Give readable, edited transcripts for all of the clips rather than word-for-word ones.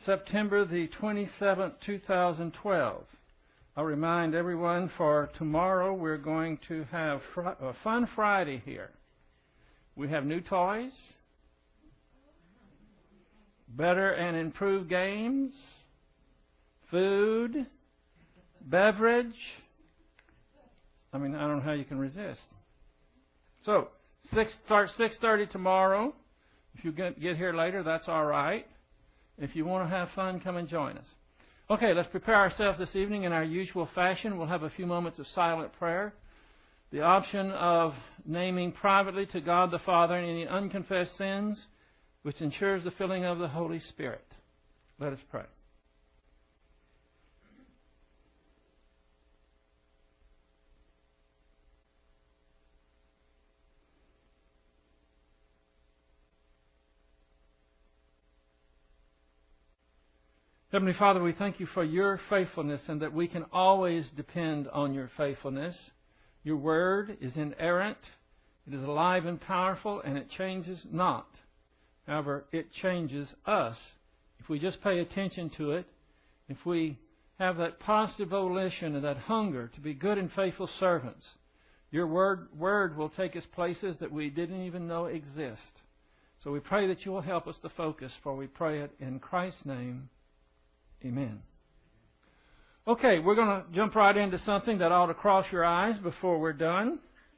September the 27th, 2012. I'll remind everyone for tomorrow we're going to have a Fun Friday here. We have new toys, better and improved games, food, beverage. I don't know how you can resist. So, starts 6:30 tomorrow. If you get here later, that's all right. If you want to have fun, come and join us. Okay, let's prepare ourselves this evening in our usual fashion. We'll have a few moments of silent prayer. The option of naming privately to God the Father any unconfessed sins, which ensures the filling of the Holy Spirit. Let us pray. Heavenly Father, we thank you for your faithfulness and that we can always depend on your faithfulness. Your word is inerrant, it is alive and powerful, and it changes not. However, it changes us. If we just pay attention to it, if we have that positive volition and that hunger to be good and faithful servants, your word will take us places that we didn't even know exist. So we pray that you will help us to focus, for we pray it in Christ's name. Amen. Okay, we're going to jump right into something that ought to cross your eyes before we're done.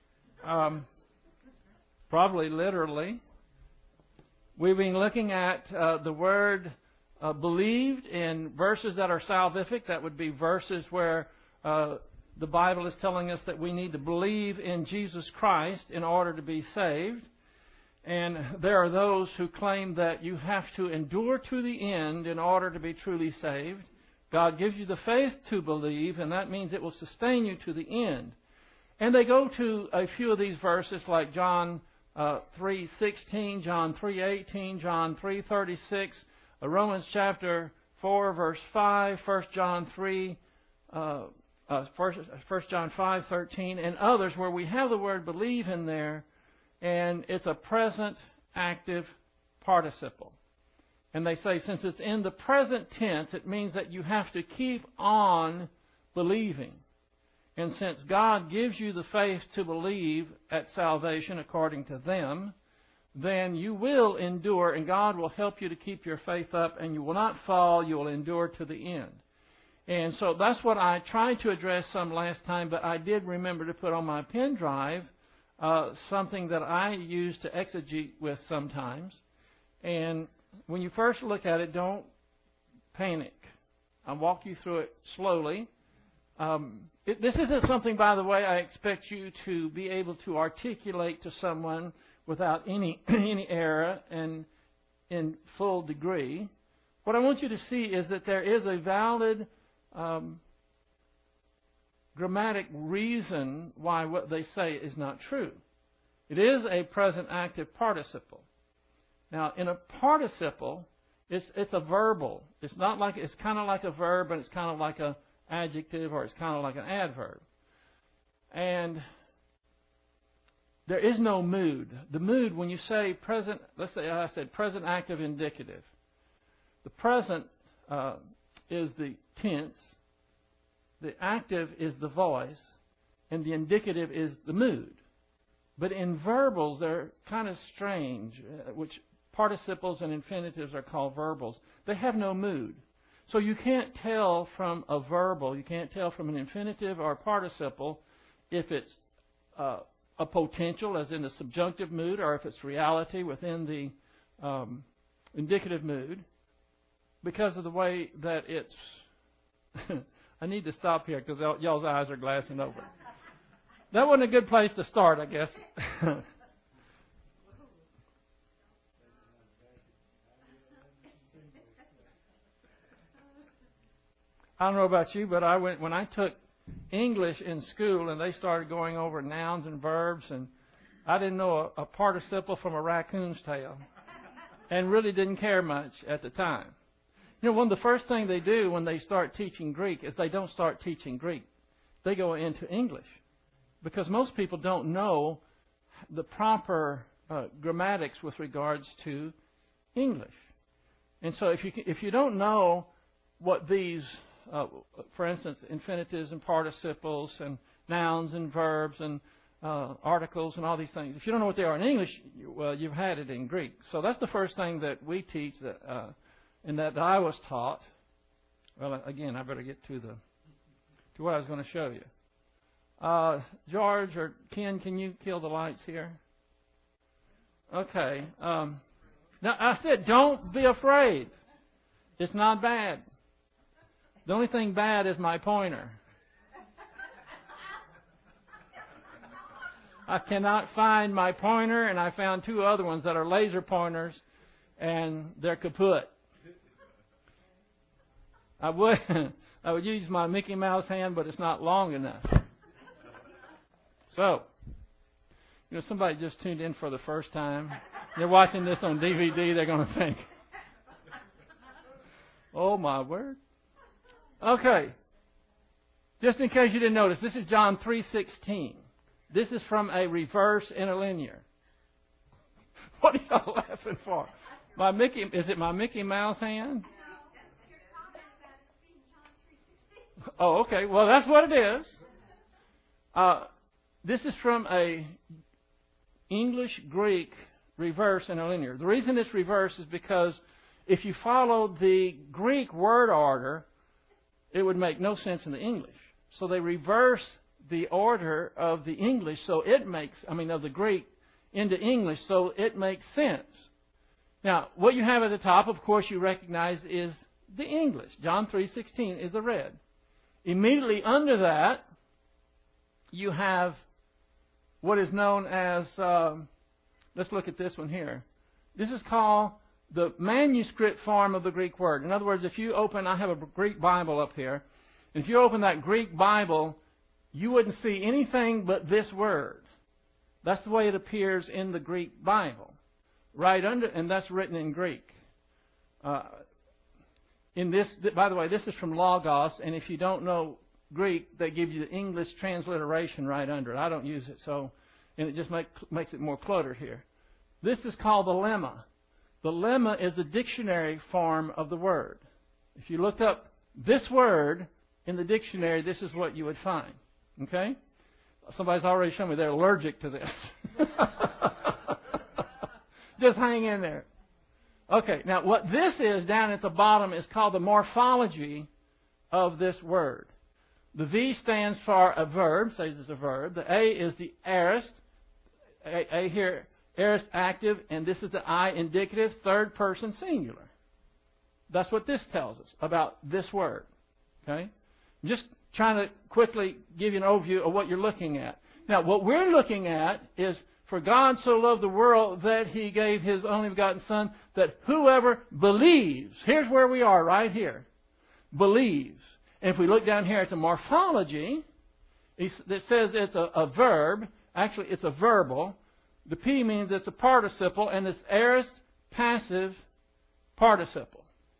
Probably literally. We've been looking at the word believed in verses that are salvific. That would be verses where the Bible is telling us that we need to believe in Jesus Christ in order to be saved. And there are those who claim that you have to endure to the end in order to be truly saved. God gives you the faith to believe, and that means it will sustain you to the end. And they go to a few of these verses like John 3:16, John 3:18, John 3:36, Romans chapter 4, verse 5, 1 John 5:13, and others where we have the word believe in there. And it's a present active participle. And they say since it's in the present tense, it means that you have to keep on believing. And since God gives you the faith to believe at salvation according to them, then you will endure and God will help you to keep your faith up and you will not fall, you will endure to the end. And so that's what I tried to address some last time, but I did remember to put on my pen drive something that I use to exegete with sometimes. And when you first look at it, don't panic. I'll walk you through it slowly. This isn't something, by the way, I expect you to be able to articulate to someone without any error and in full degree. What I want you to see is that there is a valid grammatic reason why what they say is not true. It is a present active participle. Now, in a participle, it's a verbal. It's kind of like a verb, and it's kind of like an adjective, or it's kind of like an adverb. And there is no mood. The mood, when you say present, let's say I said present active indicative. The present is the tense. The active is the voice, and the indicative is the mood. But in verbals, they're kind of strange, which participles and infinitives are called verbals. They have no mood. So you can't tell from a verbal, you can't tell from an infinitive or a participle if it's a potential, as in the subjunctive mood, or if it's reality within the indicative mood, because of the way that it's... I need to stop here because y'all's eyes are glassing over. That wasn't a good place to start, I guess. I don't know about you, but when I took English in school and they started going over nouns and verbs, and I didn't know a participle from a raccoon's tail and really didn't care much at the time. You know, one of the first things they do when they start teaching Greek is they don't start teaching Greek. They go into English because most people don't know the proper grammatics with regards to English. And so if you don't know what these, for instance, infinitives and participles and nouns and verbs and articles and all these things, if you don't know what they are in English, you've had it in Greek. So that's the first thing that we teach and that I was taught. Well, again, I better get to what I was going to show you. George or Ken, can you kill the lights here? Okay. Now, I said, don't be afraid. It's not bad. The only thing bad is my pointer. I cannot find my pointer, and I found two other ones that are laser pointers, and they're kaput. I would use my Mickey Mouse hand, but it's not long enough. So, somebody just tuned in for the first time. They're watching this on DVD. They're going to think, oh, my word. Okay. Just in case you didn't notice, this is John 3:16. This is from a reverse interlinear. What are y'all laughing for? Is it my Mickey Mouse hand? Oh, okay. Well, that's what it is. This is from a English-Greek reverse interlinear. The reason it's reverse is because if you follow the Greek word order, it would make no sense in the English. So they reverse the order of the English, of the Greek into English, so it makes sense. Now, what you have at the top, of course, you recognize is the English. John 3:16 is the red. Immediately under that, you have what is known as, let's look at this one here. This is called the manuscript form of the Greek word. In other words, I have a Greek Bible up here. And if you open that Greek Bible, you wouldn't see anything but this word. That's the way it appears in the Greek Bible. Right under, and that's written in Greek. By the way, this is from Logos, and if you don't know Greek, they give you the English transliteration right under it. I don't use it, and it just makes it more cluttered here. This is called the lemma. The lemma is the dictionary form of the word. If you looked up this word in the dictionary, this is what you would find. Okay? Somebody's already shown me they're allergic to this. Just hang in there. Okay, now what this is down at the bottom is called the morphology of this word. The V stands for a verb, says it's a verb. The A is the aorist. A here, aorist active, and this is the I indicative, third person singular. That's what this tells us about this word. Okay? I'm just trying to quickly give you an overview of what you're looking at. Now, what we're looking at is, for God so loved the world that He gave His only begotten Son, that whoever believes, here's where we are right here, believes. And if we look down here at the morphology, it says it's a verb. Actually, it's a verbal. The P means it's a participle, and it's aorist passive participle.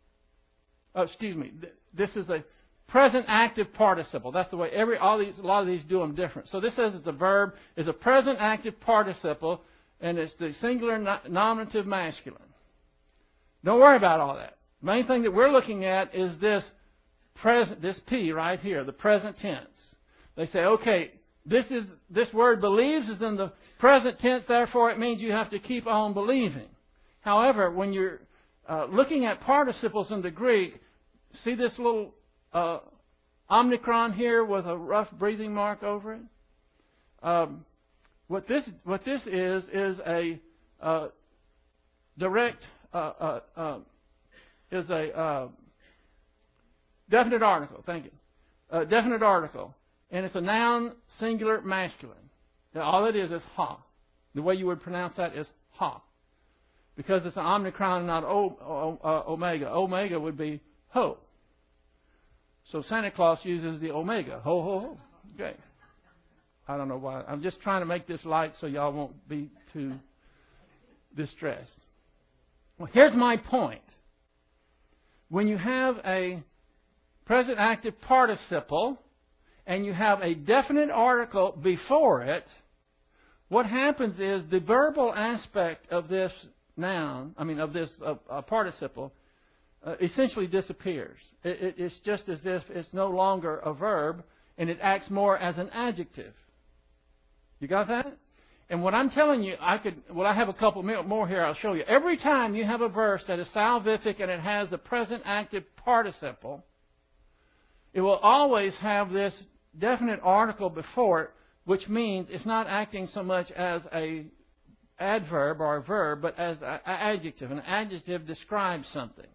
This is a present active participle. That's the way a lot of these do them different. So this says it's a verb, is a present active participle, and it's the singular nominative masculine. Don't worry about all that. The main thing that we're looking at is this P right here, the present tense. They say, okay, this word believes is in the present tense, therefore it means you have to keep on believing. However, when you're looking at participles in the Greek, see this little omicron here with a rough breathing mark over it? What this is a direct is a definite article. Thank you. Definite article, and it's a noun singular masculine. Now, all it is ha. The way you would pronounce that is ha, because it's an omicron and not omega. Omega would be ho. So Santa Claus uses the omega. Ho, ho, ho. Okay. I don't know why. I'm just trying to make this light so y'all won't be too distressed. Well, here's my point. When you have a present active participle and you have a definite article before it, what happens is the verbal aspect of this noun, of this participle, essentially disappears. It's just as if it's no longer a verb, and it acts more as an adjective. You got that? And what I'm telling you, I have a couple more here I'll show you. Every time you have a verse that is salvific and it has the present active participle, it will always have this definite article before it, which means it's not acting so much as a adverb or a verb, but as an adjective. An adjective describes something.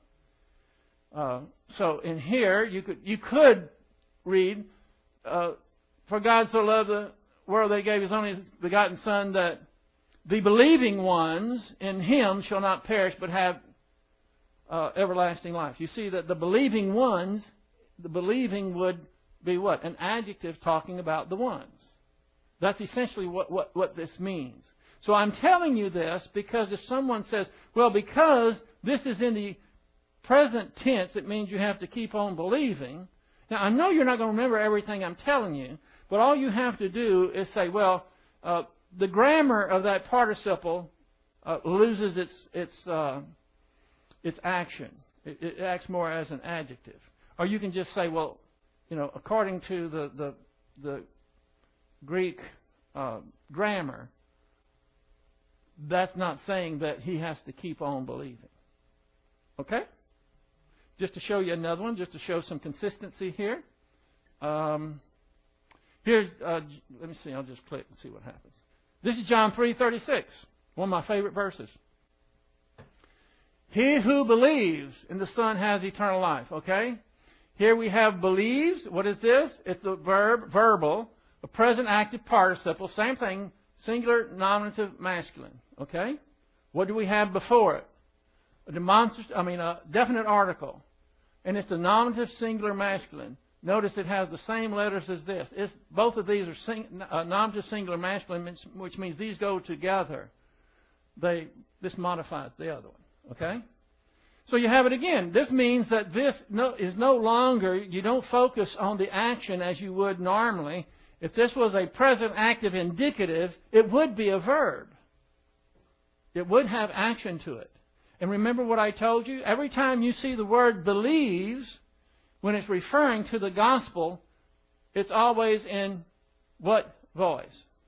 So in here, you could read, for God so loved the world that He gave His only begotten Son, that the believing ones in Him shall not perish but have everlasting life. You see that the believing ones, the believing would be what? An adjective talking about the ones. That's essentially what this means. So I'm telling you this because if someone says, well, because this is in the present tense, it means you have to keep on believing. Now, I know you're not going to remember everything I'm telling you, but all you have to do is say, well, the grammar of that participle loses its action. It acts more as an adjective. Or you can just say, well, according to the Greek grammar, that's not saying that he has to keep on believing. Okay? Just to show you another one, just to show some consistency here. Here's, let me see, I'll just click and see what happens. This is John 3:36, one of my favorite verses. He who believes in the Son has eternal life. Okay? Here we have believes. What is this? It's a verb, verbal, a present active participle. Same thing, singular, nominative, masculine. Okay? What do we have before it? A definite article. And it's the nominative, singular, masculine. Notice it has the same letters as this. Both of these are nominative, singular, masculine, which means these go together. This modifies the other one. Okay? So you have it again. This means that this is no longer, you don't focus on the action as you would normally. If this was a present active indicative, it would be a verb. It would have action to it. And remember what I told you? Every time you see the word believes, when it's referring to the gospel, it's always in what voice?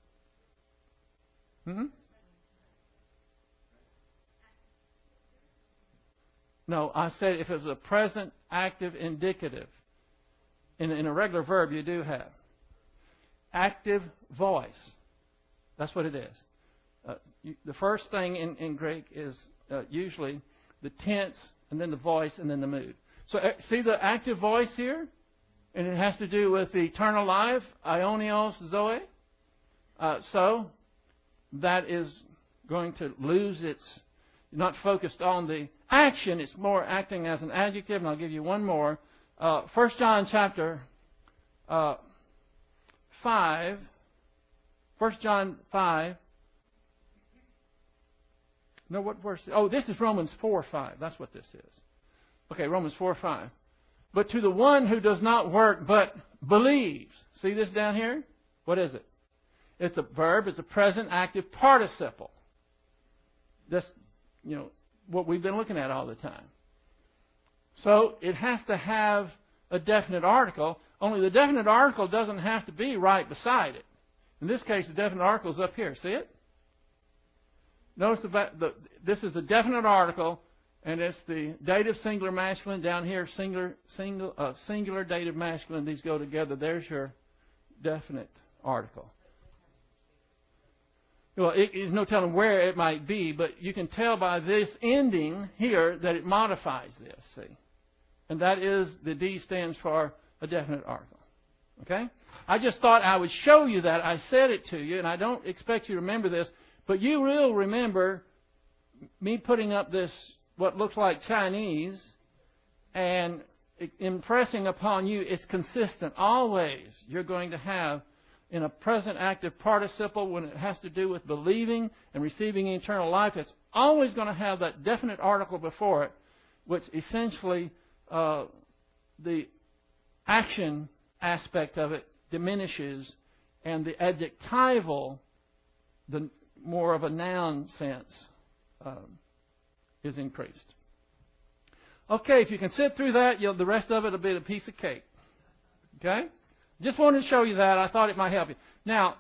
No, I said if it was a present active indicative. In a regular verb, you do have active voice. That's what it is. The first thing in Greek is usually the tense, and then the voice, and then the mood. So see the active voice here? And it has to do with the eternal life, aionios zoe. So that is going to lose its, not focused on the action, it's more acting as an adjective. And I'll give you one more. 1 John chapter 5. 1 John 5. No, what verse? Oh, this is Romans 4:5. That's what this is. Okay, Romans 4:5. But to the one who does not work but believes. See this down here? What is it? It's a verb. It's a present active participle. That's, what we've been looking at all the time. So it has to have a definite article, only the definite article doesn't have to be right beside it. In this case, the definite article is up here. See it? Notice this is the definite article, and it's the dative singular masculine. Down here, singular dative masculine. These go together. There's your definite article. Well, there's no telling where it might be, but you can tell by this ending here that it modifies this, see? And that is, the D stands for a definite article. Okay? I just thought I would show you that. I said it to you, and I don't expect you to remember this, but you will remember me putting up this, what looks like Chinese, and impressing upon you it's consistent. Always you're going to have, in a present active participle, when it has to do with believing and receiving eternal life, it's always going to have that definite article before it, which essentially the action aspect of it diminishes, and the adjectival, the more of a noun sense, is increased. Okay, if you can sit through that, the rest of it will be a piece of cake. Okay? Just wanted to show you that. I thought it might help you. Now,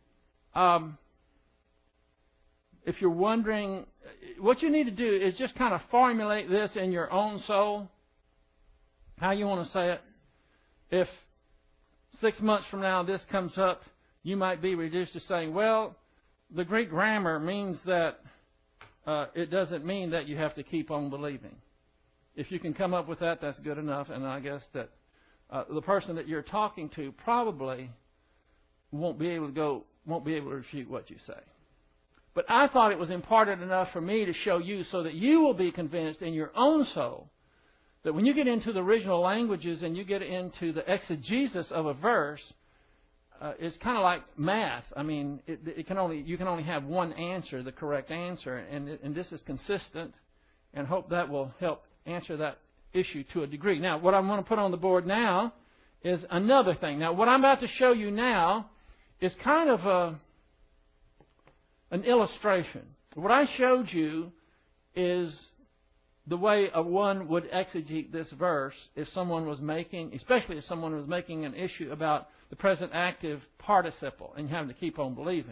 if you're wondering, what you need to do is just kind of formulate this in your own soul, how you want to say it. If 6 months from now this comes up, you might be reduced to saying, well, the Greek grammar means that it doesn't mean that you have to keep on believing. If you can come up with that, that's good enough. And I guess that the person that you're talking to probably won't be able to refute what you say. But I thought it was important enough for me to show you so that you will be convinced in your own soul that when you get into the original languages and you get into the exegesis of a verse, it's kind of like math. I mean, you can only have one answer, the correct answer, and this is consistent, and hope that will help answer that issue to a degree. Now, what I'm going to put on the board now is another thing. Now, what I'm about to show you now is kind of an illustration. What I showed you is the way one would exegete this verse if someone was making, especially if someone was making an issue about the present active participle and having to keep on believing.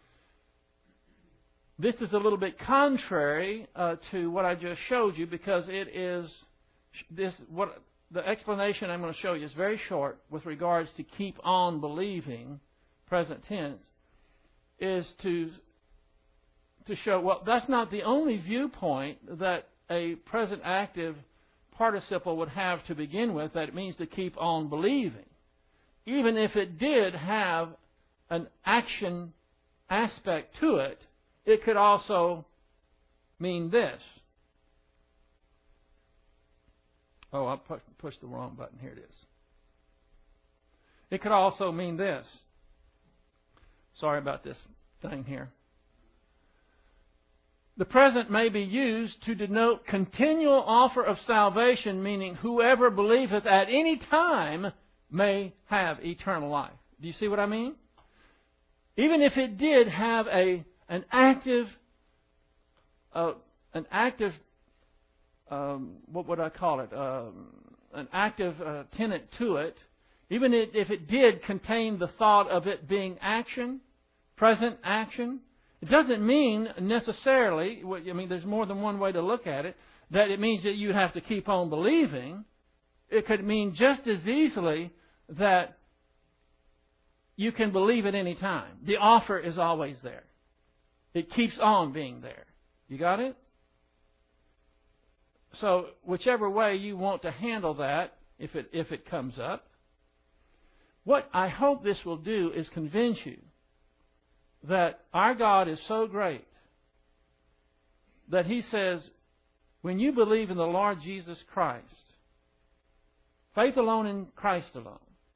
This is a little bit contrary to what I just showed you, because it is what the explanation I'm going to show you is very short with regards to keep on believing, present tense, is to show, well, that's not the only viewpoint that a present active participle would have to begin with, that it means to keep on believing. Even if it did have an action aspect to it, it could also mean this. Oh, I pushed the wrong button. Here it is. It could also mean this. Sorry about this thing here. The present may be used to denote continual offer of salvation, meaning whoever believeth at any time may have eternal life. Do you see what I mean? Even if it did have an active, what would I call it? An active tenet to it. Even if it did contain the thought of it being action, present action, it doesn't mean necessarily, I mean, there's more than one way to look at it, that it means that you have to keep on believing. It could mean just as easily that you can believe at any time. The offer is always there. It keeps on being there. You got it? So whichever way you want to handle that, if it comes up, what I hope this will do is convince you that our God is so great that He says, when you believe in the Lord Jesus Christ, faith alone in Christ alone,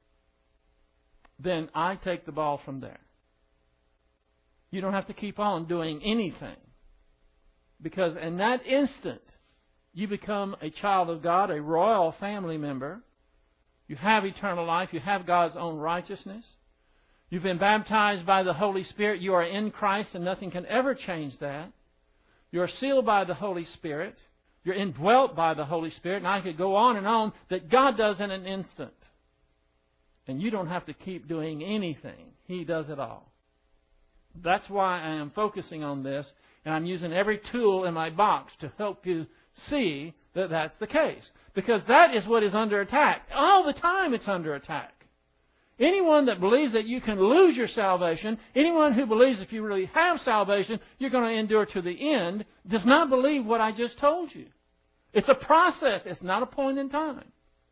then I take the ball from there. You don't have to keep on doing anything, because in that instant, you become a child of God, a royal family member. You have eternal life. You have God's own righteousness. You've been baptized by the Holy Spirit. You are in Christ, and nothing can ever change that. You're sealed by the Holy Spirit. You're indwelt by the Holy Spirit. And I could go on that God does in an instant. And you don't have to keep doing anything. He does it all. That's why I am focusing on this, and I'm using every tool in my box to help you see that that's the case. Because that is what is under attack. All the time it's under attack. Anyone that believes that you can lose your salvation, anyone who believes if you really have salvation, you're going to endure to the end, does not believe what I just told you. It's a process. It's not a point in time.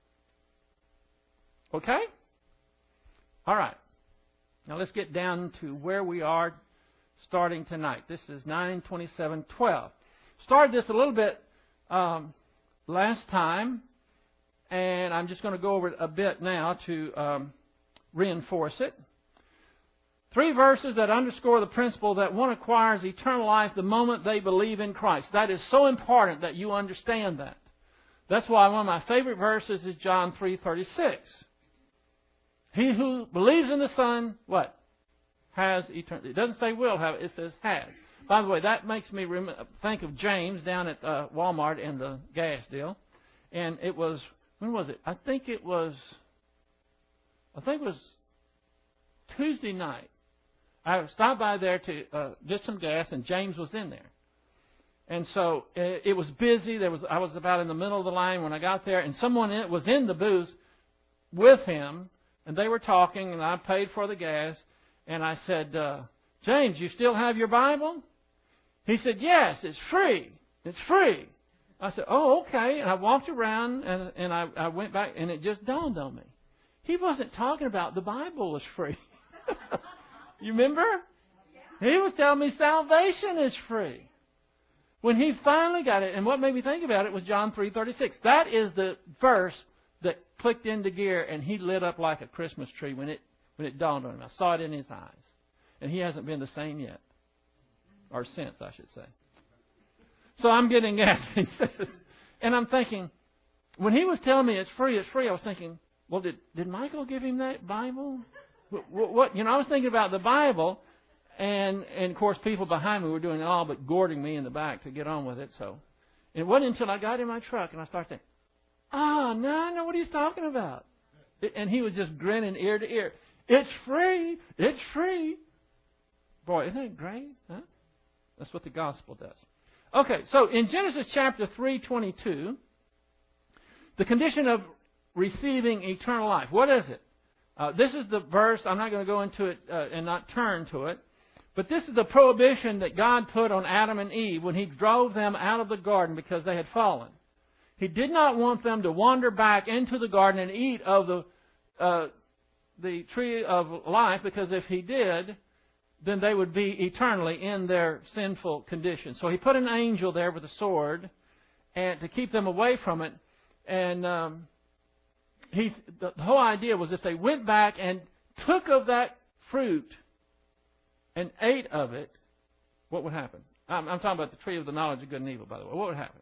Okay? All right. Now let's get down to where we are starting tonight. This is 9:27:12. Started this a little bit last time, and I'm just going to go over it a bit now to reinforce it. 3 verses that underscore the principle that one acquires eternal life the moment they believe in Christ. That is so important that you understand that. That's why one of my favorite verses is John 3:36. He who believes in the Son, what? Has eternity. It doesn't say will have, it says has. By the way, that makes me think of James down at Walmart in the gas deal. And it was, when was it? I think it was Tuesday night. I stopped by there to get some gas, and James was in there. And so it was busy. I was about in the middle of the line when I got there, and someone was in the booth with him, and they were talking, and I paid for the gas. And I said, James, you still have your Bible? He said, yes, it's free. It's free. I said, oh, okay. And I walked around, and I went back, and it just dawned on me. He wasn't talking about the Bible was free. You remember? He was telling me salvation is free. When he finally got it, and what made me think about it was John 3:36. That is the verse that clicked into gear, and he lit up like a Christmas tree when it dawned on him. I saw it in his eyes. And he hasn't been the same yet. Or since, I should say. So I'm getting at it. And I'm thinking, when he was telling me it's free, I was thinking, well, did Michael give him that Bible? What? I was thinking about the Bible, and of course people behind me were doing all but gourding me in the back to get on with it. So it wasn't until I got in my truck and I started thinking, no, I know what he's talking about. And he was just grinning ear to ear. It's free. It's free. Boy, isn't that great? Huh? That's what the gospel does. Okay, so in Genesis chapter 3:22, the condition of receiving eternal life. What is it? This is the verse. I'm not going to go into it and not turn to it. But this is the prohibition that God put on Adam and Eve when He drove them out of the garden because they had fallen. He did not want them to wander back into the garden and eat of the tree of life, because if He did, then they would be eternally in their sinful condition. So He put an angel there with a sword and to keep them away from it. And the whole idea was if they went back and took of that fruit and ate of it, what would happen? I'm talking about the tree of the knowledge of good and evil, by the way. What would happen?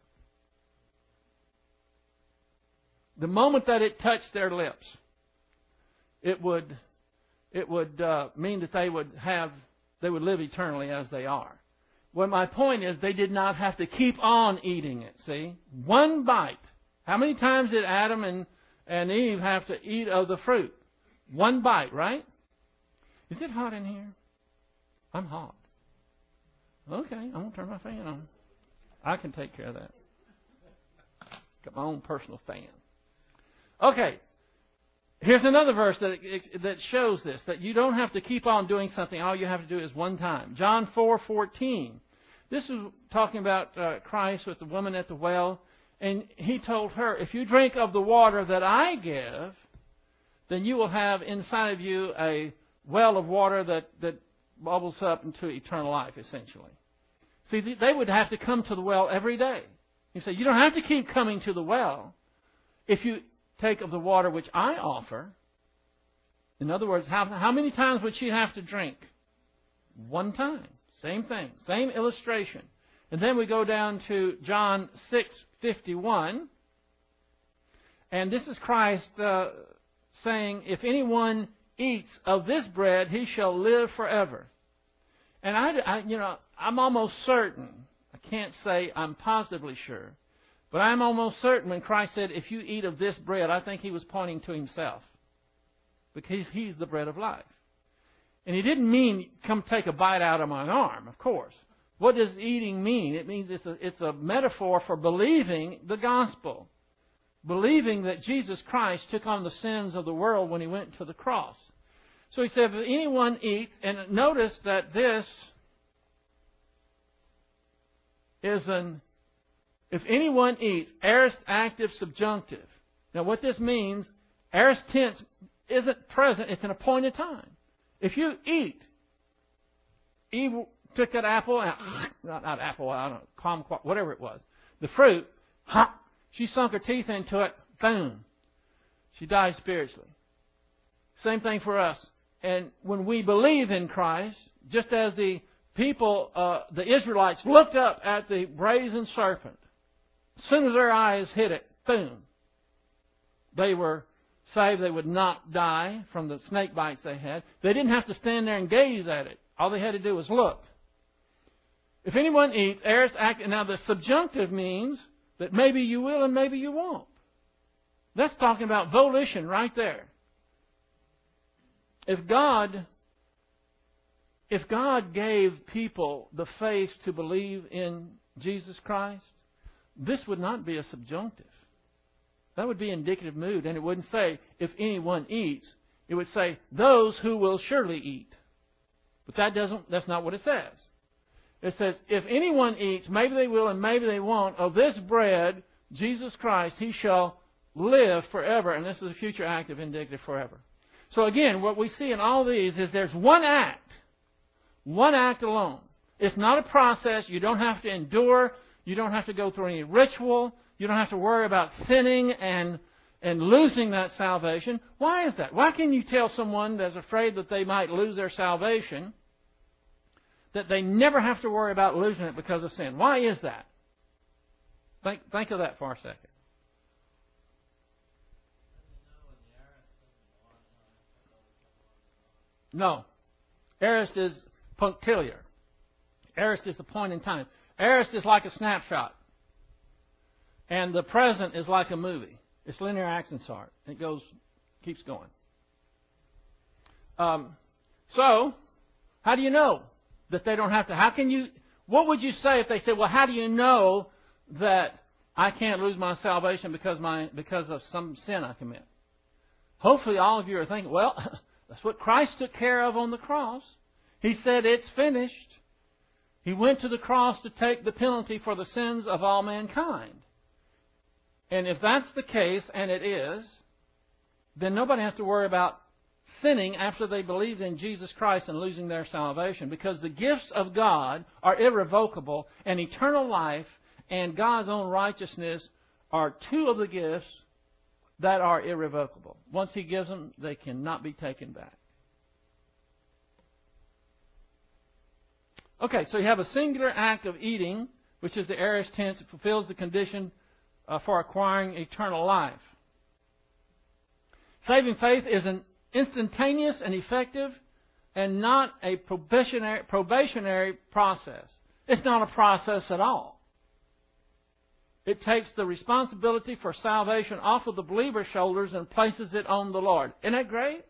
The moment that it touched their lips, it would mean that they would live eternally as they are. Well, my point is they did not have to keep on eating it. See, one bite. How many times did Adam and Eve have to eat of the fruit? One bite, right? Is it hot in here? I'm hot. Okay, I'm going to turn my fan on. I can take care of that. Got my own personal fan. Okay, here's another verse that shows this, that you don't have to keep on doing something. All you have to do is one time. John 4:14. This is talking about Christ with the woman at the well. And He told her, if you drink of the water that I give, then you will have inside of you a well of water that bubbles up into eternal life, essentially. See, they would have to come to the well every day. You say, you don't have to keep coming to the well if you take of the water which I offer. In other words, how many times would she have to drink? One time. Same thing. Same illustration. And then we go down to John 6:51. And this is Christ saying, if anyone eats of this bread, he shall live forever. And I'm almost certain, I can't say I'm positively sure, but I'm almost certain when Christ said, if you eat of this bread, I think He was pointing to Himself. Because He's the bread of life. And He didn't mean, come take a bite out of my arm, of course. What does eating mean? It means it's a metaphor for believing the gospel. Believing that Jesus Christ took on the sins of the world when He went to the cross. So He said, if anyone eats, and notice that this is if anyone eats, aorist active subjunctive. Now what this means, aorist tense isn't present, it's an appointed time. If you eat, Eve took that apple, and, not apple, I don't know, kumquat, whatever it was, the fruit, she sunk her teeth into it, boom. She died spiritually. Same thing for us. And when we believe in Christ, just as the people, the Israelites, looked up at the brazen serpent, as soon as their eyes hit it, boom, they were saved. They would not die from the snake bites they had. They didn't have to stand there and gaze at it. All they had to do was look. If anyone eats, aorist active. Now the subjunctive means that maybe you will and maybe you won't. That's talking about volition right there. If God gave people the faith to believe in Jesus Christ, this would not be a subjunctive. That would be indicative mood, and it wouldn't say, if anyone eats. It would say, those who will surely eat. But that's not what it says. It says, if anyone eats, maybe they will and maybe they won't, of this bread, Jesus Christ, he shall live forever. And this is a future active indicative forever. So again, what we see in all these is there's one act alone. It's not a process. You don't have to endure. You don't have to go through any ritual. You don't have to worry about sinning and losing that salvation. Why is that? Why can you tell someone that's afraid that they might lose their salvation that they never have to worry about losing it because of sin? Why is that? Think of that for a second. No. Aorist is punctiliar. Aorist is a point in time. Aorist is like a snapshot. And the present is like a movie. It's linear accent-sort. It keeps going. So, how do you know that they don't have to? What would you say if they said, well, how do you know that I can't lose my salvation because of some sin I commit? Hopefully all of you are thinking, well, that's what Christ took care of on the cross. He said, it's finished. He went to the cross to take the penalty for the sins of all mankind. And if that's the case, and it is, then nobody has to worry about sinning after they believed in Jesus Christ and losing their salvation, because the gifts of God are irrevocable, and eternal life and God's own righteousness are two of the gifts that are irrevocable. Once He gives them, they cannot be taken back. Okay, so you have a singular act of eating, which is the aorist tense. It fulfills the condition for acquiring eternal life. Saving faith is an instantaneous and effective and not a probationary process. It's not a process at all. It takes the responsibility for salvation off of the believer's shoulders and places it on the Lord. Isn't that great?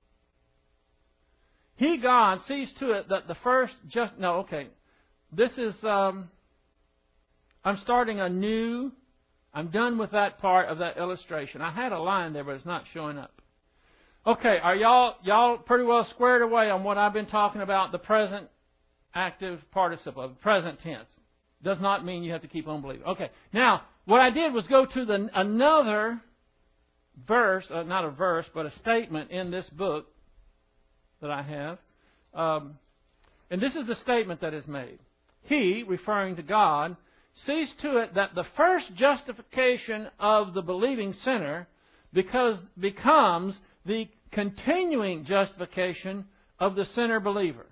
He, God, sees to it that the first This is, I'm starting anew. I'm done with that part of that illustration. I had a line there, but it's not showing up. Okay, are y'all pretty well squared away on what I've been talking about, the present active participle, the present tense? Does not mean you have to keep on believing. Okay, now, what I did was go to another verse, not a verse, but a statement in this book that I have. And this is the statement that is made. He, referring to God, sees to it that the first justification of the believing sinner becomes the continuing justification of the sinner believer.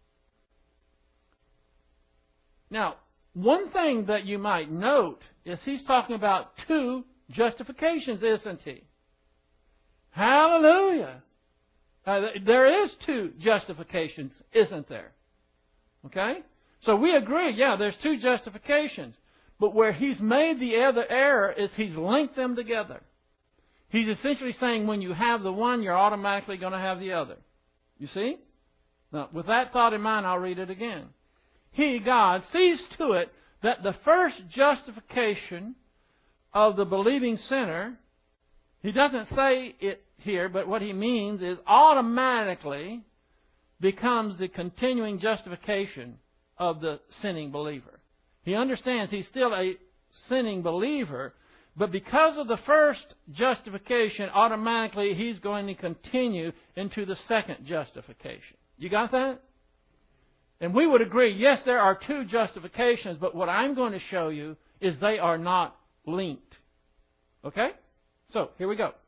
Now, one thing that you might note is he's talking about two justifications, isn't he? Hallelujah! There is two justifications, isn't there? Okay? So we agree, there's two justifications. But where he's made the other error is he's linked them together. He's essentially saying when you have the one, you're automatically going to have the other. You see? Now, with that thought in mind, I'll read it again. He, God, sees to it that the first justification of the believing sinner, he doesn't say it here, but what he means is automatically becomes the continuing justification of the sinning believer. He understands he's still a sinning believer, but because of the first justification, automatically he's going to continue into the second justification. You got that? And we would agree, yes, there are two justifications, but what I'm going to show you is they are not linked. Okay? So, here we go.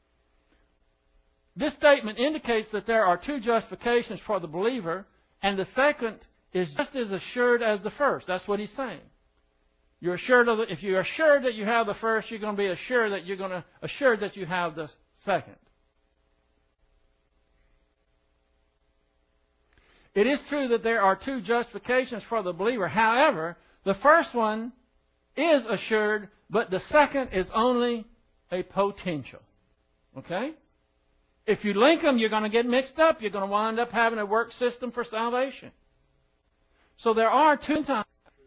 This statement indicates that there are two justifications for the believer, and the second is just as assured as the first. That's what he's saying. You're assured if you're assured that you have the first, you're going to be assured that you have the second. It is true that there are two justifications for the believer. However, the first one is assured, but the second is only a potential. Okay? If you link them, you're going to get mixed up. You're going to wind up having a work system for salvation. So there are two times.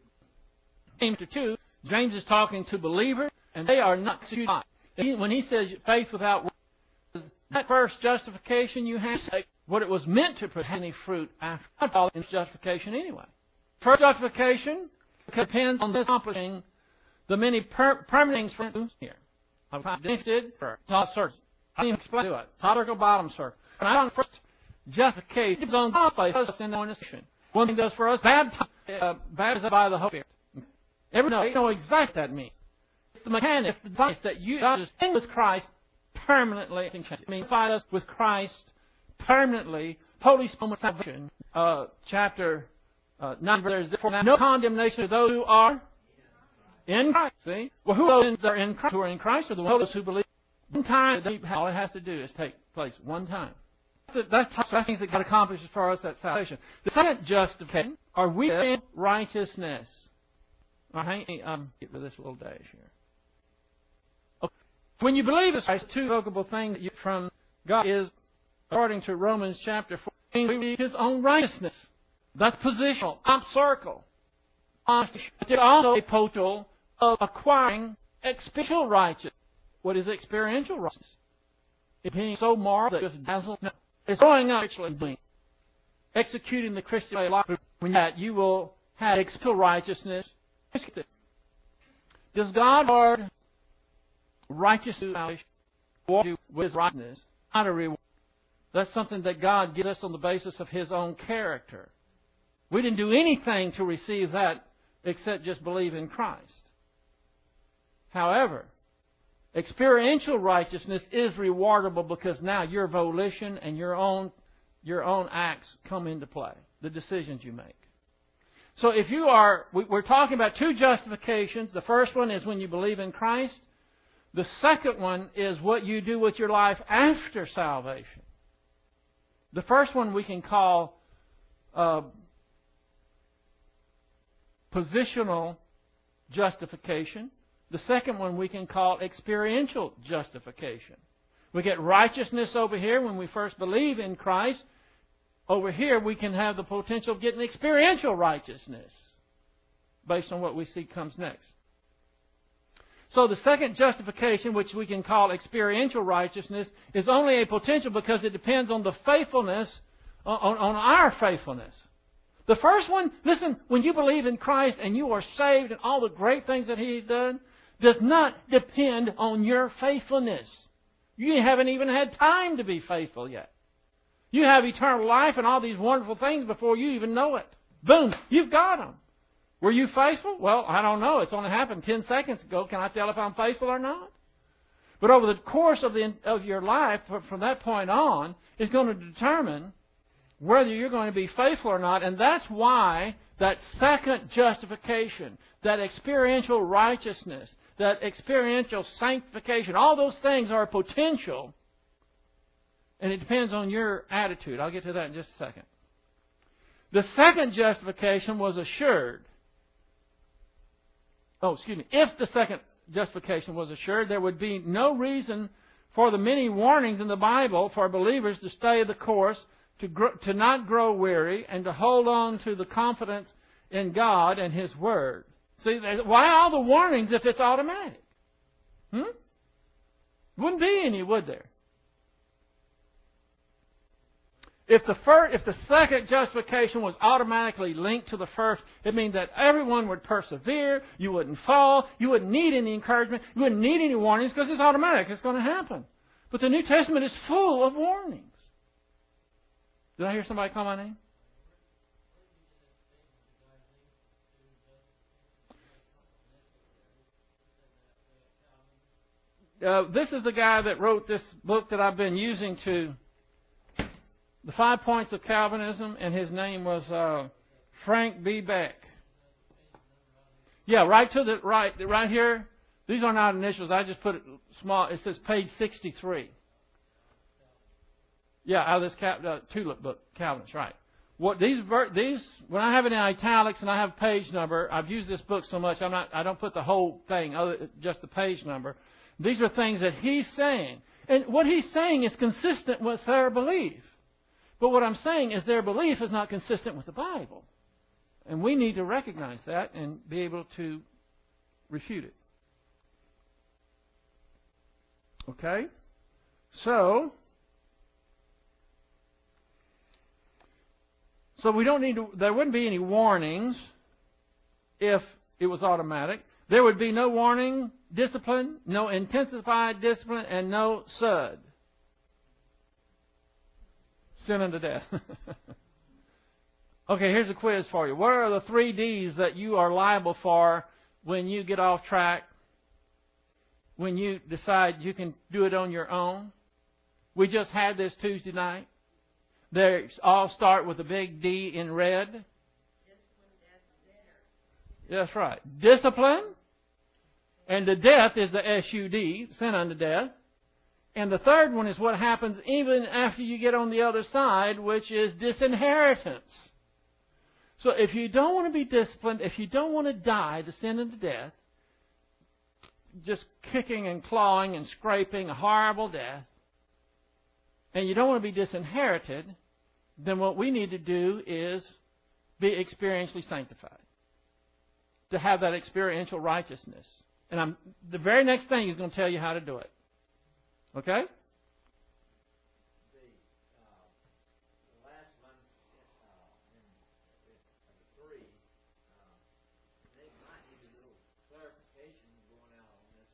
James is talking to believers, and they are not executed. When he says faith without works, that first justification you have, what it was meant to produce any fruit after justification anyway. First justification depends on accomplishing the many permanent things here. I've did top circle. I didn't explain to it. Top circle, bottom circle. And I on first justification is on God's place in the organization. One thing does for us, baptized by the Holy Spirit. Everyone know exactly what that means. It's the mechanics, the device that you just in with Christ permanently. I mean, find us with Christ permanently. Holy Spirit salvation. Chapter 9. There is therefore no condemnation to those who are in Christ. See? Well, who are those that are in Christ? Who are in Christ are the ones who believe. One time, all it has to do is take place one time. That's things that God accomplishes for us at salvation. The second justification are we in righteousness. Get rid of this little dash here. Okay. When you believe in Christ, two revocable things from God is, according to Romans chapter 14, His own righteousness. That's positional, top circle. There's also a potential of acquiring experiential righteousness. What is experiential righteousness? It being so moral that it just dazzles. No. It's growing up actually executing the Christian life. When that you will have experiential righteousness. Does God reward righteousness with His righteousness? Not a reward. That's something that God gives us on the basis of His own character. We didn't do anything to receive that except just believe in Christ. However, experiential righteousness is rewardable because now your volition and your own acts come into play, the decisions you make. So if you are, we're talking about two justifications. The first one is when you believe in Christ. The second one is what you do with your life after salvation. The first one we can call positional justification. The second one we can call experiential justification. We get righteousness over here when we first believe in Christ. Over here we can have the potential of getting experiential righteousness based on what we see comes next. So the second justification, which we can call experiential righteousness, is only a potential because it depends on the faithfulness, on our faithfulness. The first one, listen, when you believe in Christ and you are saved and all the great things that He's done, does not depend on your faithfulness. You haven't even had time to be faithful yet. You have eternal life and all these wonderful things before you even know it. Boom, you've got them. Were you faithful? Well, I don't know. It's only happened 10 seconds ago. Can I tell if I'm faithful or not? But over the course of your life, from that point on, is going to determine whether you're going to be faithful or not. And that's why that second justification, that experiential righteousness, that experiential sanctification, all those things are potential. And it depends on your attitude. I'll get to that in just a second. The second justification was assured. If the second justification was assured, there would be no reason for the many warnings in the Bible for believers to stay the course, to not grow weary, and to hold on to the confidence in God and His Word. See, why all the warnings if it's automatic? Wouldn't be any, would there? If the second justification was automatically linked to the first, it means that everyone would persevere, you wouldn't fall, you wouldn't need any encouragement, you wouldn't need any warnings because it's automatic, it's going to happen. But the New Testament is full of warnings. Did I hear somebody call my name? This is the guy that wrote this book that I've been using to The 5 Points of Calvinism, and his name was Frank B. Beck. Yeah, right here. These are not initials. I just put it small. It says page 63. Yeah, out of this Tulip book, Calvinist, right. What these when I have it in italics and I have page number, I've used this book so much I don't put the whole thing, just the page number. These are things that he's saying. And what he's saying is consistent with their belief. But what I'm saying is their belief is not consistent with the Bible. And we need to recognize that and be able to refute it. Okay? So we don't need to, there wouldn't be any warnings if it was automatic. There would be no warning, discipline, no intensified discipline, and no SUD. Sin unto death. Okay, here's a quiz for you. What are the 3 Ds that you are liable for when you get off track, when you decide you can do it on your own? We just had this Tuesday night. They all start with a big D in red. That's right. Discipline. And the death is the S-U-D, sin unto death. And the third one is what happens even after you get on the other side, which is disinheritance. So if you don't want to be disciplined, if you don't want to die the sin unto death, just kicking and clawing and scraping, a horrible death, and you don't want to be disinherited, then what we need to do is be experientially sanctified. To have that experiential righteousness. And the very next thing is going to tell you how to do it. Okay? The last month in the 3, they might need a little clarification going out on this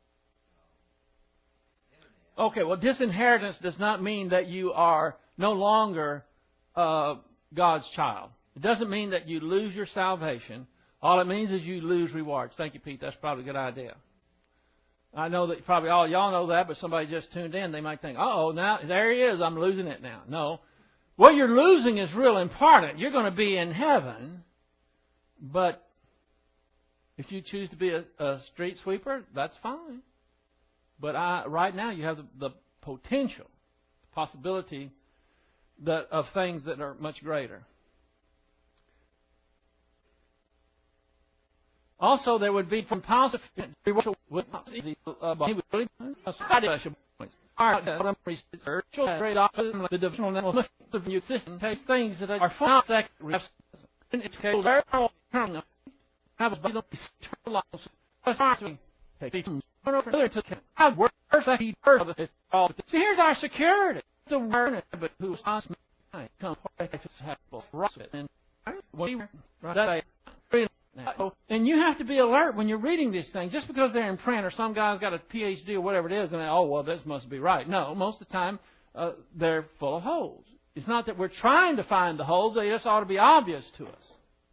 internet. Okay, well, disinheritance does not mean that you are no longer God's child. It doesn't mean that you lose your salvation. All it means is you lose rewards. Thank you, Pete. That's probably a good idea. I know that probably all y'all know that, but somebody just tuned in. They might think, oh, now there he is. I'm losing it now. No. What you're losing is real important. You're going to be in heaven, but if you choose to be a street sweeper, that's fine. But right now you have the potential, the possibility of things that are much greater. Also, there would be from positive with the divisional of new system takes things that are fun See, here's our security. It's a word, but who's asked me come and you have to be alert when you're reading these things. Just because they're in print or some guy's got a PhD or whatever it is, and this must be right. No, most of the time they're full of holes. It's not that we're trying to find the holes. They just ought to be obvious to us.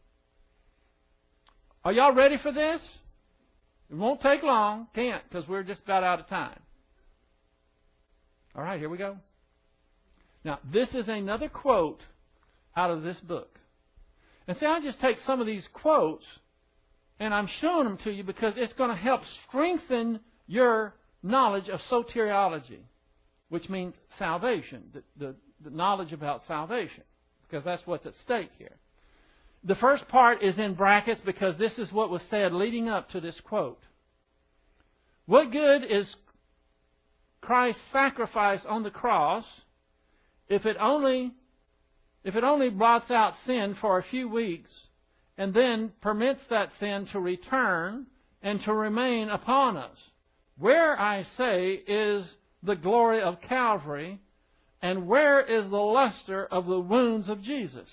Are y'all ready for this? It won't take long. Can't, because we're just about out of time. All right, here we go. Now, this is another quote out of this book. And see, I just take some of these quotes and I'm showing them to you because it's going to help strengthen your knowledge of soteriology, which means salvation, the knowledge about salvation, because that's what's at stake here. The first part is in brackets because this is what was said leading up to this quote. What good is Christ's sacrifice on the cross if it only blots out sin for a few weeks and then permits that sin to return and to remain upon us? Where, I say, is the glory of Calvary, and where is the luster of the wounds of Jesus?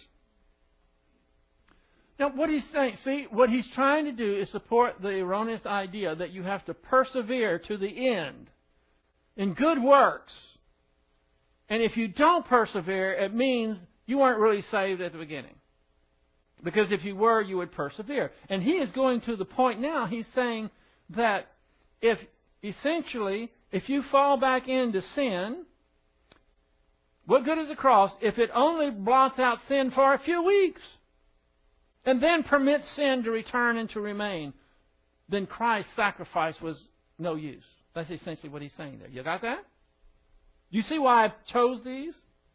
Now, what he's saying, see, what he's trying to do is support the erroneous idea that you have to persevere to the end in good works. And if you don't persevere, it means you weren't really saved at the beginning. Because if you were, you would persevere. And he is going to the point now, he's saying that if you fall back into sin, what good is the cross if it only blots out sin for a few weeks and then permits sin to return and to remain? Then Christ's sacrifice was no use. That's essentially what he's saying there. You got that? You see why I chose these?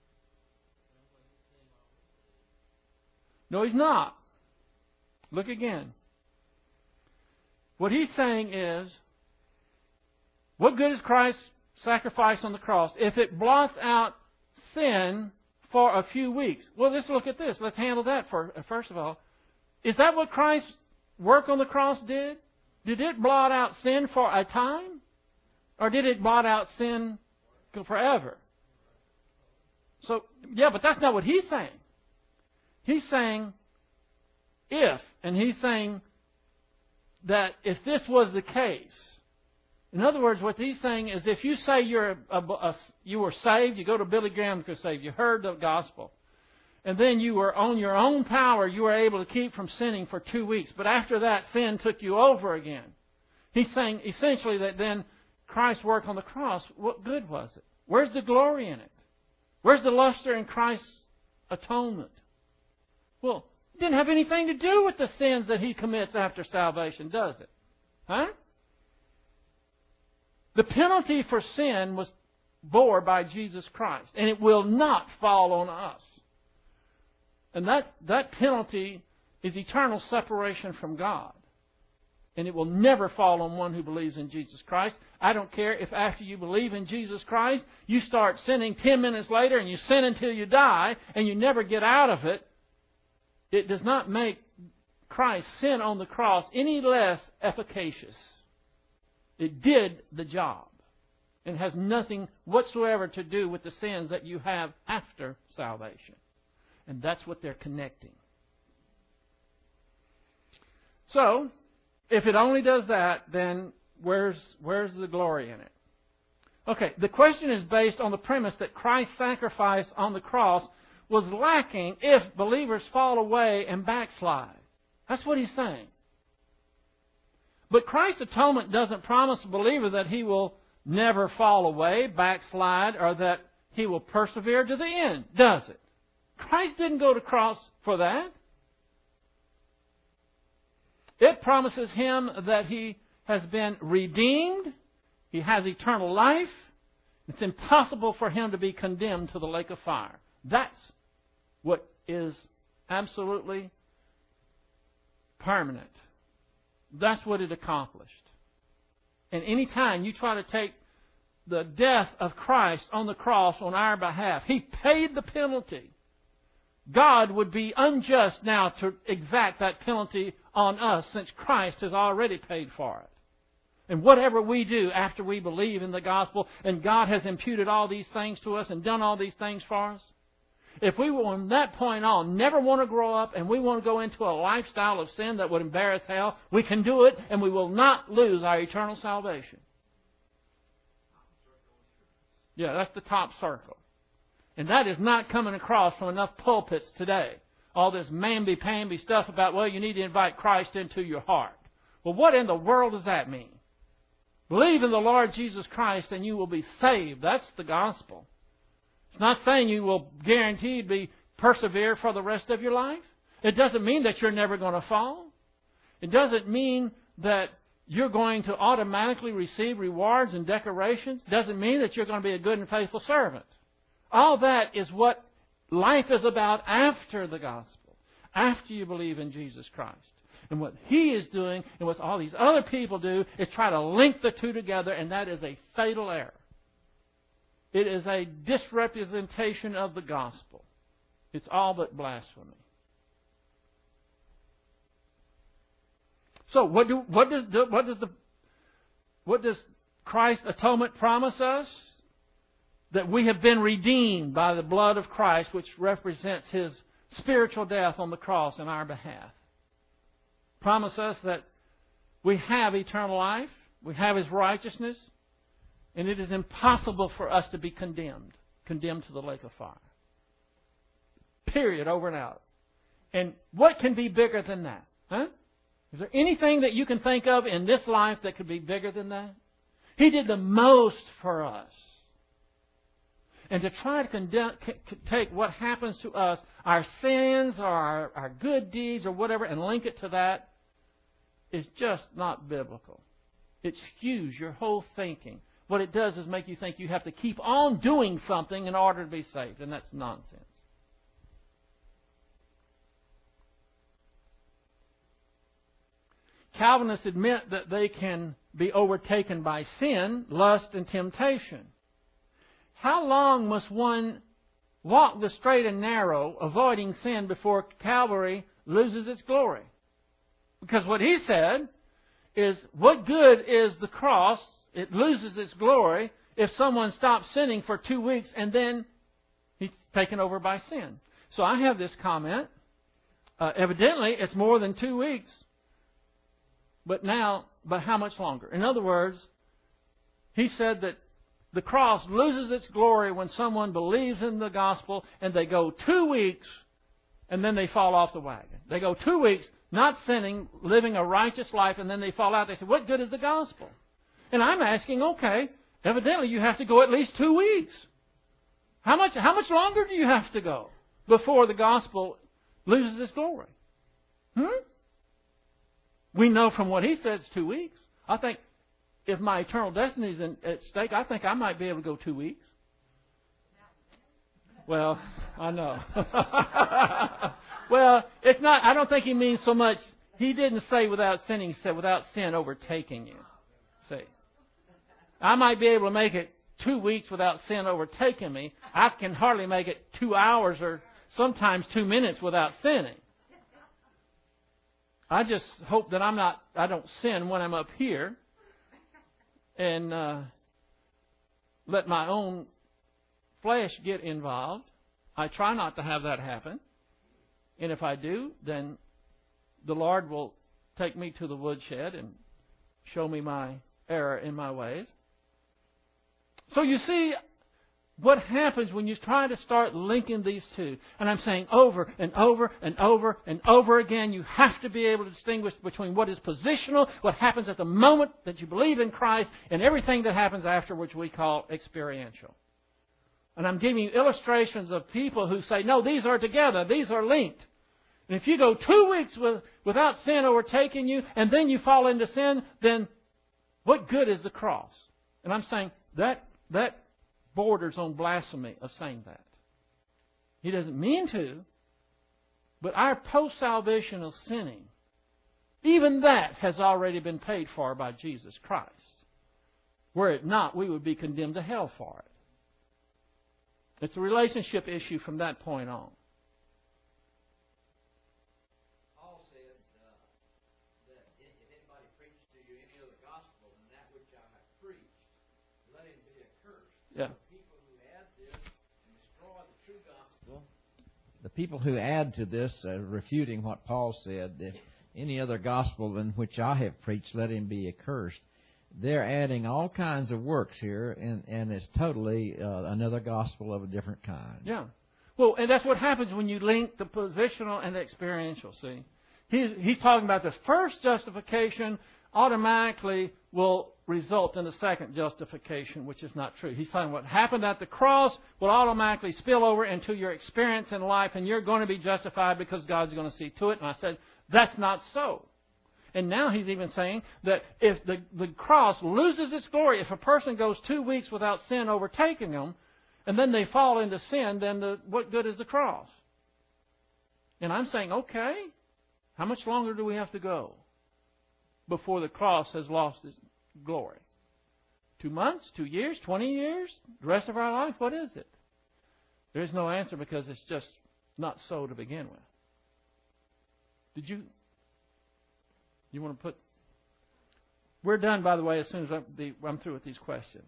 No, he's not. Look again. What he's saying is What good is Christ's sacrifice on the cross if it blots out sin for a few weeks? Well, let's look at this. Let's handle that first of all. Is that what Christ's work on the cross did? Did it blot out sin for a time? Or did it blot out sin forever? So, yeah, but that's not what he's saying. He's saying if, and he's saying that if this was the case, in other words, what he's saying is if you say you were saved, you go to Billy Graham's crusade, you heard the gospel, and then you were on your own power, you were able to keep from sinning for 2 weeks, but after that sin took you over again. He's saying essentially that then Christ's work on the cross, what good was it? Where's the glory in it? Where's the luster in Christ's atonement? Well, it didn't have anything to do with the sins that he commits after salvation, does it? Huh? The penalty for sin was bore by Jesus Christ, and it will not fall on us. And that penalty is eternal separation from God. And it will never fall on one who believes in Jesus Christ. I don't care if after you believe in Jesus Christ, you start sinning 10 minutes later and you sin until you die and you never get out of it. It does not make Christ's sin on the cross any less efficacious. It did the job. It has nothing whatsoever to do with the sins that you have after salvation. And that's what they're connecting. So, if it only does that, then where's the glory in it? Okay, the question is based on the premise that Christ's sacrifice on the cross was lacking if believers fall away and backslide. That's what he's saying. But Christ's atonement doesn't promise a believer that he will never fall away, backslide, or that he will persevere to the end, does it? Christ didn't go to the cross for that. It promises him that he has been redeemed, he has eternal life. It's impossible for him to be condemned to the lake of fire. That's what is absolutely permanent. That's what it accomplished. And any time you try to take the death of Christ on the cross on our behalf, he paid the penalty. God would be unjust now to exact that penalty on us since Christ has already paid for it. And whatever we do after we believe in the gospel and God has imputed all these things to us and done all these things for us, if we will from that point on never want to grow up and we want to go into a lifestyle of sin that would embarrass hell, we can do it and we will not lose our eternal salvation. Yeah, that's the top circle. And that is not coming across from enough pulpits today. All this mamby-pamby stuff about, well, you need to invite Christ into your heart. Well, what in the world does that mean? Believe in the Lord Jesus Christ and you will be saved. That's the gospel. It's not saying you will guaranteed be persevere for the rest of your life. It doesn't mean that you're never going to fall. It doesn't mean that you're going to automatically receive rewards and decorations. It doesn't mean that you're going to be a good and faithful servant. All that is what life is about after the gospel, after you believe in Jesus Christ. And what he is doing and what all these other people do is try to link the two together, and that is a fatal error. It is a disrepresentation of the gospel. It's all but blasphemy. So what does Christ's atonement promise us? That we have been redeemed by the blood of Christ, which represents his spiritual death on the cross in our behalf. Promise us that we have eternal life, we have his righteousness, and it is impossible for us to be condemned to the lake of fire. Period, over and out. And what can be bigger than that? Huh? Is there anything that you can think of in this life that could be bigger than that? He did the most for us. And to try to take what happens to us, our sins or our good deeds or whatever, and link it to that is just not biblical. It skews your whole thinking. What it does is make you think you have to keep on doing something in order to be saved, and that's nonsense. Calvinists admit that they can be overtaken by sin, lust, and temptation. How long must one walk the straight and narrow, avoiding sin, before Calvary loses its glory? Because what he said is, what good is the cross? It loses its glory if someone stops sinning for 2 weeks and then he's taken over by sin. So I have this comment. Evidently, it's more than 2 weeks. But how much longer? In other words, he said that the cross loses its glory when someone believes in the gospel and they go 2 weeks and then they fall off the wagon. They go 2 weeks not sinning, living a righteous life, and then they fall out. They say, what good is the gospel? And I'm asking, okay, evidently you have to go at least 2 weeks. How much longer do you have to go before the gospel loses its glory? We know from what he says 2 weeks. I think if my eternal destiny is at stake, I think I might be able to go 2 weeks. Well, I know. Well, it's not. I don't think he means so much. He didn't say without sinning. He said without sin overtaking you. See, I might be able to make it 2 weeks without sin overtaking me. I can hardly make it 2 hours or sometimes 2 minutes without sinning. I just hope that I don't sin when I'm up here and let my own flesh get involved. I try not to have that happen. And if I do, then the Lord will take me to the woodshed and show me my error in my ways. So you see what happens when you try to start linking these two. And I'm saying over and over and over and over again, you have to be able to distinguish between what is positional, what happens at the moment that you believe in Christ, and everything that happens after, which we call experiential. And I'm giving you illustrations of people who say, no, these are together, these are linked. And if you go 2 weeks without sin overtaking you, and then you fall into sin, then what good is the cross? And I'm saying that borders on blasphemy of saying that. He doesn't mean to, but our post-salvational sinning, even that has already been paid for by Jesus Christ. Were it not, we would be condemned to hell for it. It's a relationship issue from that point on. Paul said that if anybody preaches to you any other gospel than that which I have preached, let him be accursed. Yeah. The people who add to this, refuting what Paul said, if any other gospel than which I have preached, let him be accursed. They're adding all kinds of works here, and it's totally another gospel of a different kind. Yeah. Well, and that's what happens when you link the positional and the experiential, see. He's talking about the first justification automatically will result in the second justification, which is not true. He's saying what happened at the cross will automatically spill over into your experience in life, and you're going to be justified because God's going to see to it. And I said, that's not so. And now he's even saying that if the cross loses its glory, if a person goes 2 weeks without sin overtaking them, and then they fall into sin, then what good is the cross? And I'm saying, okay, how much longer do we have to go before the cross has lost its glory? 2 months, 2 years, 20 years, the rest of our life? What is it? There's no answer because it's just not so to begin with. Did you want to put... We're done, by the way, as soon as I'm through with these questions.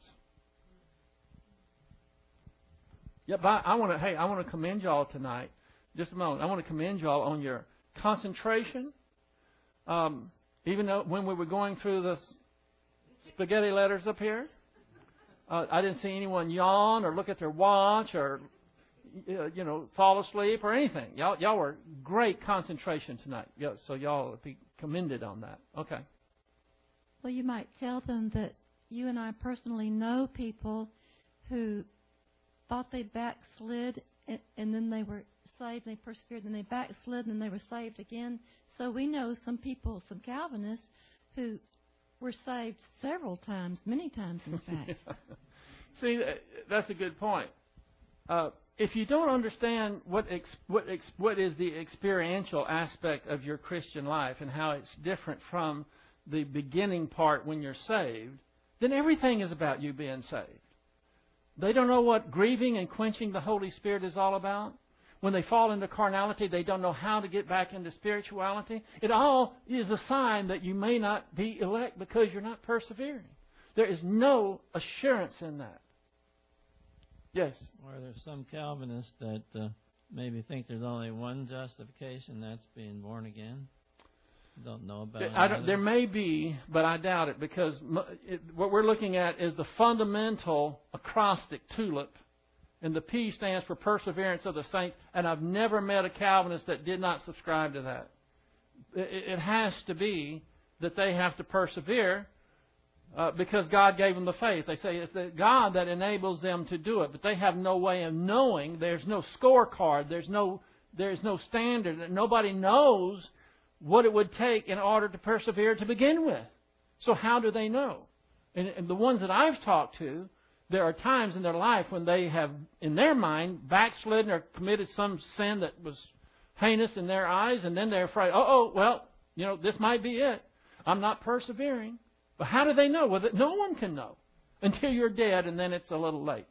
Yep, I want to commend y'all tonight. Just a moment. I want to commend y'all on your concentration. Even though when we were going through the spaghetti letters up here, I didn't see anyone yawn or look at their watch or fall asleep or anything. Y'all were great concentration tonight. So y'all be commended on that. Okay. Well, you might tell them that you and I personally know people who thought they backslid and then they were saved, and they persevered, and they backslid, and then they were saved again. So we know some people, some Calvinists, who were saved several times, many times in fact. See, that's a good point. If you don't understand what is the experiential aspect of your Christian life and how it's different from the beginning part when you're saved, then everything is about you being saved. They don't know what grieving and quenching the Holy Spirit is all about. When they fall into carnality, they don't know how to get back into spirituality. It all is a sign that you may not be elect because you're not persevering. There is no assurance in that. Yes? Or there's some Calvinists that maybe think there's only one justification, that's being born again. Don't know about it. There may be, but I doubt it, because what we're looking at is the fundamental acrostic tulip, and the P stands for perseverance of the saints, and I've never met a Calvinist that did not subscribe to that. It has to be that they have to persevere because God gave them the faith. They say it's God that enables them to do it, but they have no way of knowing. There's no scorecard. There's no standard. Nobody knows what it would take in order to persevere to begin with. So how do they know? And the ones that I've talked to, there are times in their life when they have, in their mind, backslidden or committed some sin that was heinous in their eyes, and then they're afraid, this might be it. I'm not persevering. But how do they know? Well, no one can know until you're dead, and then it's a little late.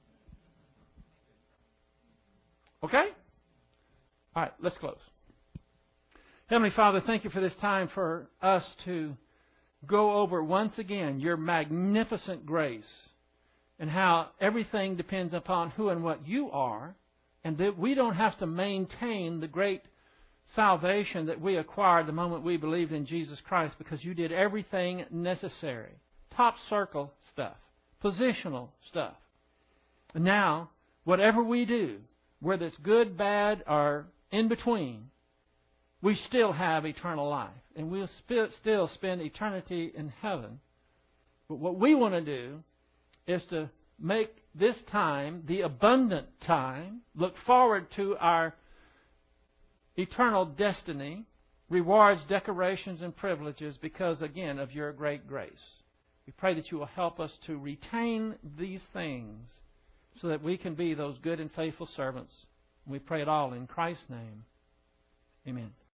Okay? All right, let's close. Heavenly Father, thank you for this time for us to go over once again your magnificent grace and how everything depends upon who and what you are, and that we don't have to maintain the great salvation that we acquired the moment we believed in Jesus Christ, because you did everything necessary. Top circle stuff, positional stuff. And now, whatever we do, whether it's good, bad, or in between, we still have eternal life. And we'll still spend eternity in heaven. But what we want to do is to make this time the abundant time, look forward to our eternal destiny, rewards, decorations, and privileges because, again, of your great grace. We pray that you will help us to retain these things so that we can be those good and faithful servants. We pray it all in Christ's name. Amen.